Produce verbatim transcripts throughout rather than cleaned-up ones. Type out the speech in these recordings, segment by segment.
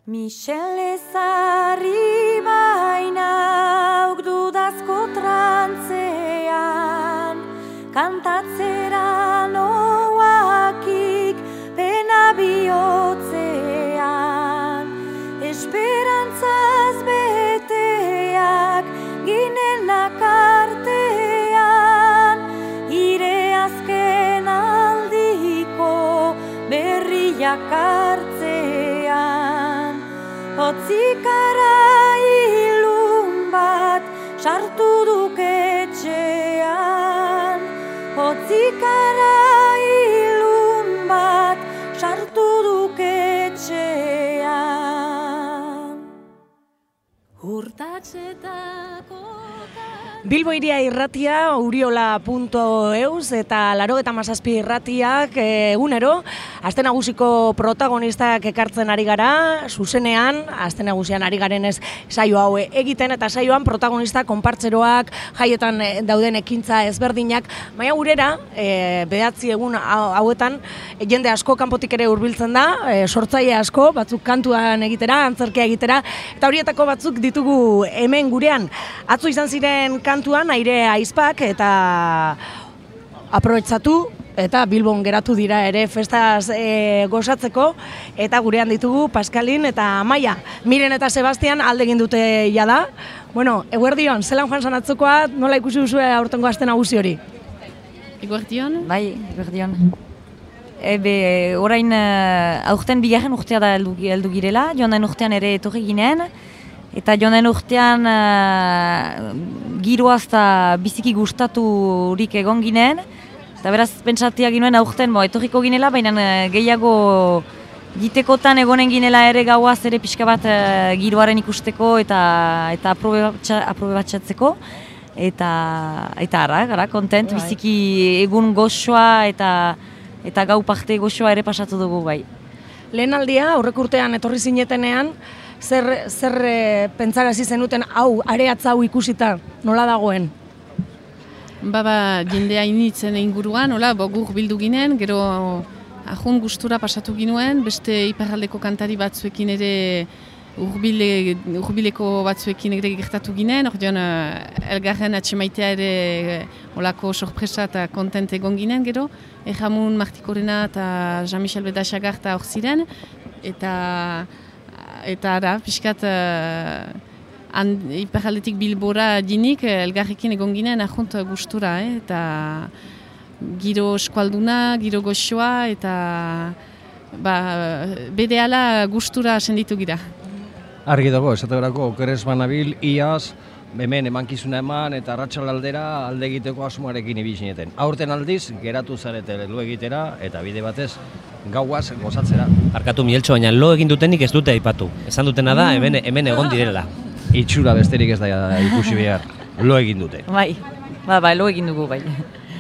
Michel ezarri bainauk dudazko trantzean, kantatzera noakik pena bihotzean, esperantzaz beteak ginenak artean, ire azken aldiko berriak hartzean. Hotzikara ilun bat sartu duk etxean, hotzikara ilun bat sartu duk etxean. Hurtatzetako Bilbo Hiria irratia, uriola puntu eus eta laurogeita hamazazpi irratiak egunero, aste nagusiko protagonistak ekartzen ari gara, zuzenean, aste nagusian ari garenez saio hau egiten, eta saioan protagonista konpartzeroak, jaietan dauden ekintza ezberdinak, baina gurera, e, behatzi egun hauetan, jende asko kanpotik ere hurbiltzen da, e, sortzaile asko, batzuk kantuan egitera, antzerkia egitera, eta horietako batzuk ditugu hemen gurean. Atzo izan ziren kantuan aire aizpak eta aprobetxatu eta Bilbon geratu dira ere festaz e, gozatzeko, eta gurean ditugu Paskalin eta Amaia. Miren eta Sebastian alde egin dute jada. Bueno, eguerdion, zelan joan zan atzokoa, nola ikusi duzue aurtengo aste nagusi hori? Eguerdion? Bai, eguerdion. Ebe, orain uh, aurten bigarren urtea da heldu, heldu girela, joan den urtean ere etorri ginen, eta joan den urtean uh, giroaz eta biziki gustaturik egon ginen, eta beraz pentsatia ginuen aurten bo, etorriko ginela, baina uh, gehiago gitekotan egonen ginela ere gauaz ere pixka bat uh, giroaren ikusteko eta eta aprobe batxatzeko. Eta, eta ara, gara, kontent, biziki egun goxoa eta eta gau parte goxoa ere pasatu dugu bai. Lehen aldia, aurreko urtean etorri zinetenean, zer, zer e, pentsarazi zenuten hau, areatza hau ikusita, nola dagoen? Baba, jendea initzen inguruan, hola, bogur bildu ginen, gero ahun gustura pasatu ginuen, beste iparraldeko kantari batzuekin ere Urbile, urbileko batzuekin ere gertatu ginen, ordean elgarren atxemaitea ere olako sorpresa eta kontent egon ginen gero, Erramun Martikorena eta Jean-Michel Bedaxagarta hor ziren, eta eta ara, pixkat uh, iparaldetik Bilbora dinik elgarrekin egon ginen ahunt gustura, eh? Eta giro eskualduna, giro goxoa, eta ba, berehala gustura senditu gira. Argi dago, esateberako okeres banabil, iaz, hemen emankizuna eman eta arratsaldera alde egiteko asmoarekin ibizineten. Aurten aldiz, geratu zarete lo egitera eta bide batez gauaz gozatzera. Arkatu Mieltxo, baina lo egin dutenik ez dute aipatu. Esan dutena da, hemen, hemen egon direla. Itxura besterik ez da ikusi behar, lo egin dute. Bai, ba, ba, lo egin dugu bai.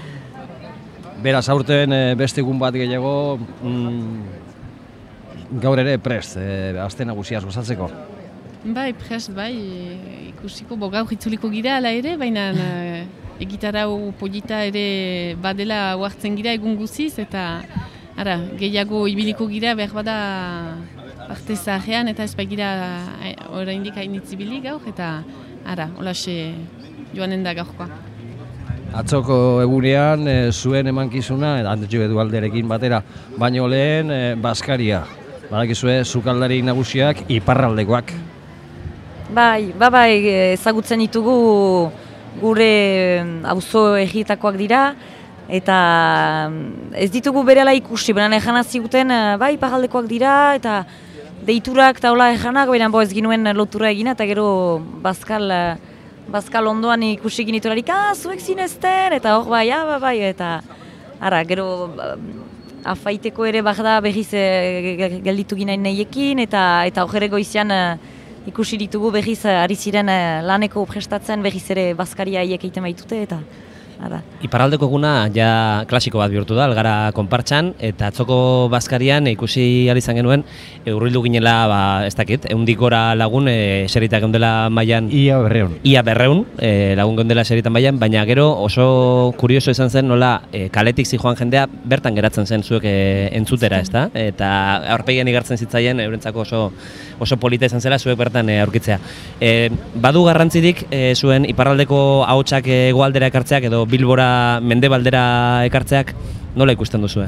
Beraz, aurten beste egun bat gehiago, mm, gaur ere prest, e, aste nagusiaz gozatzeko. Bai, prest, bai, ikusiko, bo gaur itzuliko gira ala ere, baina egitarau polita ere badela oartzen gira egun guziz, eta ara, gehiago ibiliko gira behar bada parte zaharrean, eta ez baigira oraindik hainitzibili gaur, eta ara, holaxe joanen da gaurkoa. Atzoko egunean e, zuen emankizuna, Antxo Edualderekin batera, baino lehen e, Baskaria. Badakizue, sukaldari nagusiak iparraldekoak. Bai, bai, ezagutzen ditugu gure auzo egietakoak dira, eta ez ditugu berehala ikusi, baina ejana ziguten, bai, iparraldekoak dira, eta deiturak eta hola ejanak, baina bo ez ginuen lotura egina, eta gero Baskal, Baskal ondoan ikusi giniturarik, ah, zuek zinezten, eta hor bai, ah, bai, eta ara, gero afaiteko ere bagda berriz e, gelditu ginen nahiekin, eta eta hor ere goizian e, ikusi ditugu berriz ari ziren e, laneko prestatzen berriz ere Baskaria haiek egiten baitute, eta Ara. Iparraldeko eguna ja klasiko bat bihurtu da, Algara konpartxan, eta atzoko bazkarian ikusi ahal izan genuen, e, hurbildu ginela, ba, ez dakit, ehundik gora lagun e, eserita geundela mailan. Ia berreun. Ia berreun, e, lagun geundela eserita mailan, baina gero oso kurioso izan zen nola e, kaletik zijoan jendea bertan geratzen zen zuek e, entzutera, ezta? Eta aurpegian igartzen zitzaien, eurentzako oso, oso polita izan zela zuek bertan e, aurkitzea. E, badu garrantzirik e, zuen iparraldeko ahotsak hegoaldera ekartzeak edo Bilbora mendebaldera ekartzeak nola ikusten duzue?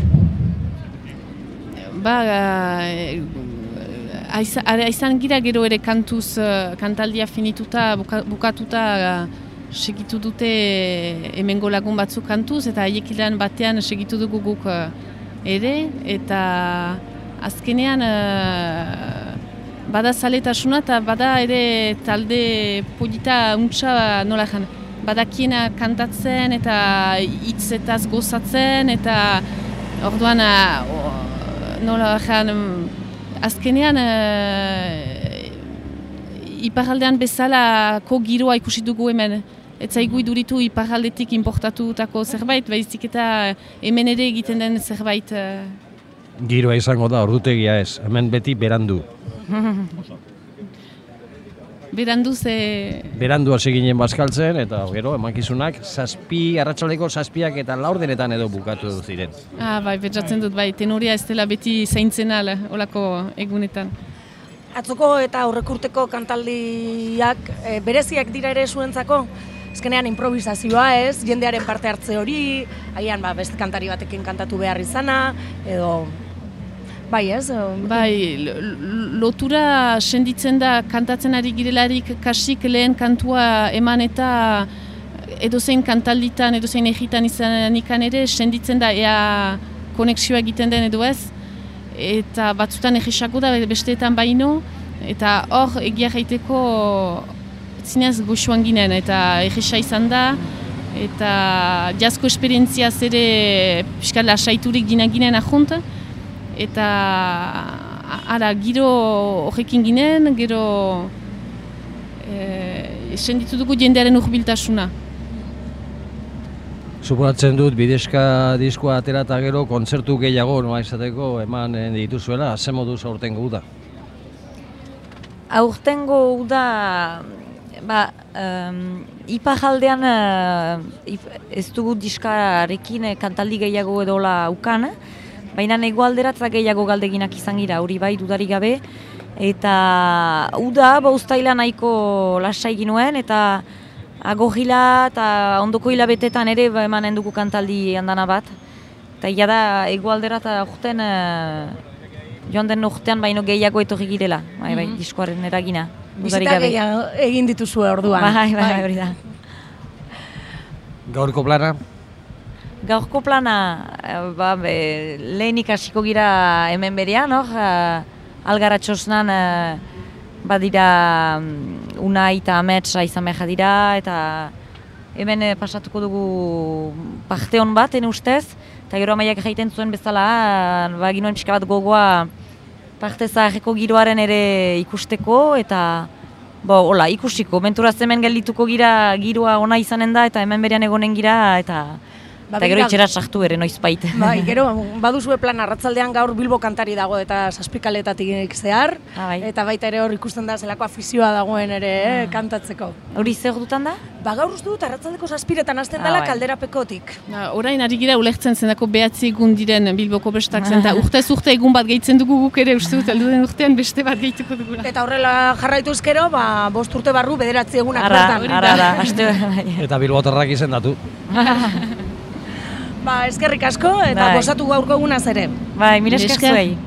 Ba, aizan gira gero ere kantuz, kantaldia finituta, buka, bukatuta segitu dute hemengo lagun batzuk kantuz, eta haiekilan batean segitu dugu guk ere, eta azkenean bada zaletasuna eta bada ere talde polita untsa nola jan. Badakiena kantatzen eta hitzetaz gozatzen eta orduan nola jan, azkenean iparraldean bezalako giroa ikusi dugu hemen. Ez zaigu iduritu iparraldetik importatutako zerbait, baizik eta hemen ere egiten den zerbait. Giroa izango da, ordutegia ez, hemen beti berandu. Berandu ze... Berandu hasi ginen bazkaltzen, eta gero emankizunak zazpi, arratsaldeko zazpiak eta laurdenetan edo bukatu ziren. Ah, bai, pentsatzen dut, bai, tenoria ez dela beti zaintzen ala, olako egunetan. Atzoko eta aurrekurteko kantaldiak e, bereziak dira ere zuentzako? Azkenean improvisazioa ez, jendearen parte hartze hori, agian ba, beste kantari batekin kantatu behar izana, edo... Bai ez? Bai, lotura senditzen da kantatzen ari girelarik kasik lehen kantua eman eta edozein kantalditan, edozein egitan izanikan ere senditzen da ea konexioa egiten den edo ez. Eta batzutan egisako da besteetan baino, eta hor egia jaiteko zinez goxuan ginen eta egisa izan da. Eta jazzko esperientziaz ere piskal lasaiturik gina ginen ahunt. Eta ara, giro horrekin ginen, gero e, senditu dugu jendearen hurbiltasuna. Suposatzen dut bidezka diskoa atera eta gero kontzertu gehiago noa izateko eman dituzuela, ze moduz aurtengo uda? Aurtengo uda, ba, um, iparraldean uh, ez dugu diskarekin kantaldi gehiago edola ukan, baina hegoalderatza gehiago galdeginak izan gira, hori bai dudarik gabe. Eta uda, ba uztaila nahiko lasai ginuen, eta agogila eta ondoko hilabetetan ere ba, emanen dugu kantaldi handana bat. Eta ia da hegoaldera eta urten, uh, joan den urtean baino gehiago etorri girela, bai, bai, mm-hmm. diskoaren eragina. Bizita gehiago egin dituzue orduan. Bai, bai, bai, hori da. Gaurko plana? Gaurko plana, ba, be, lehenik hasiko gira hemen berean, hor, Algara txosnan badira Unai eta Ametsa izan behar dira, eta hemen pasatuko dugu parte hon bat, ene ustez, eta gero amaiak jaiten zuen bezala, ba, ginoen pixka bat gogoa parte zaharreko giroaren ere ikusteko, eta bo, hola, ikusiko, menturaz hemen geldituko gira giroa ona izanen da, eta hemen berean egonen gira, eta Ba, eta gero itxera sartu ere, noiz baita. Bai, gero, baduzue plan arratzaldean gaur Bilbo kantari dago eta zazpikaletatik zehar. Ah, bai. Eta baita ere hor ikusten da zelako afizioa dagoen ere ah. eh, kantatzeko. Hori zer dutan da? Ba gaur uste dut arratzaldeko zazpiretan hasten dela ah, bai. Kalderapekotik. Ba, orain ari gira ulertzen zendako behatzi egun diren Bilboko bestak zen, eta urtez urte egun bat gehitzen dugu guk ere, uste dut, alduden urtean beste bat gehituko dugula. Eta horrela jarraituz gero, ba, bost urte barru bederatzi egunak bertan. Ara, ara, aste. Eta bilbotarrak izendatu. Ba, eskerrik asko eta bai. Gozatu gaurko egunaz ere. Bai, mila esker zuei.